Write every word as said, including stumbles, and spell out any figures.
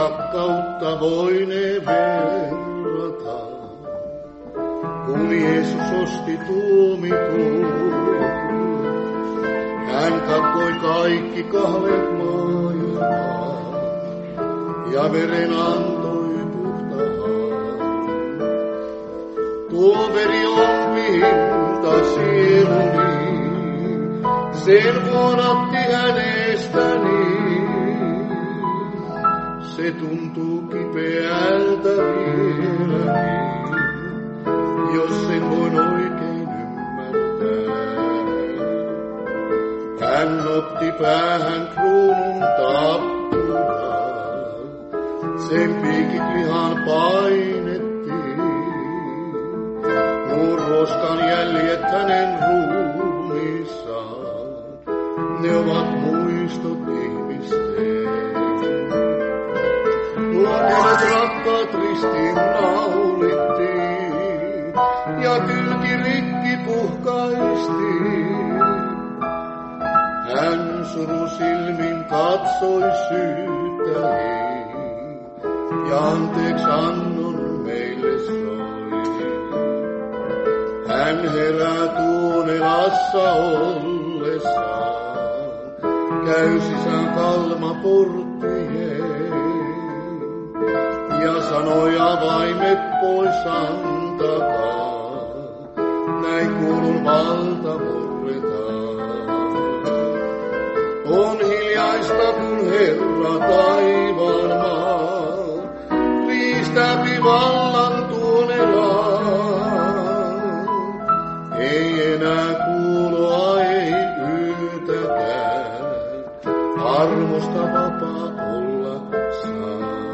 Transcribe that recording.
rakkautta voine verrata, kun Jeesus osti tuomitun. Hän kattoi kaikki kahlet maailmaa ja veren antoi puhtaan. Tuo veri on pinta sieluni, sen vuodatti hänestäni. Se tuntuu kipeältä vieläkin, jos sen voin oikein ymmärtää. Hän otti päähän kruunun tappuraa, sen piikit lihaan painettiin. Nuo roskan jäljet hänen ruumiissaan, ne ovat muistot ihmisteen. Nuo monet rakkaat ristiin naulittiin ja kylki rikki puhkaistiin. Hän surusilmin katsoi syyttäjiin ja anteeksi annon meille soi. Hän herää tuonelassa ollessaan, käy sisään kalma porttien ja sanoi avaimet pois antakaa, näin kuulun valta murretaan. On hiljaista, kun Herra taivaan maa riistäpi vallan tuonelaan. Ei enää kuuloa, ei yötäkään, armosta vapaa olla saa.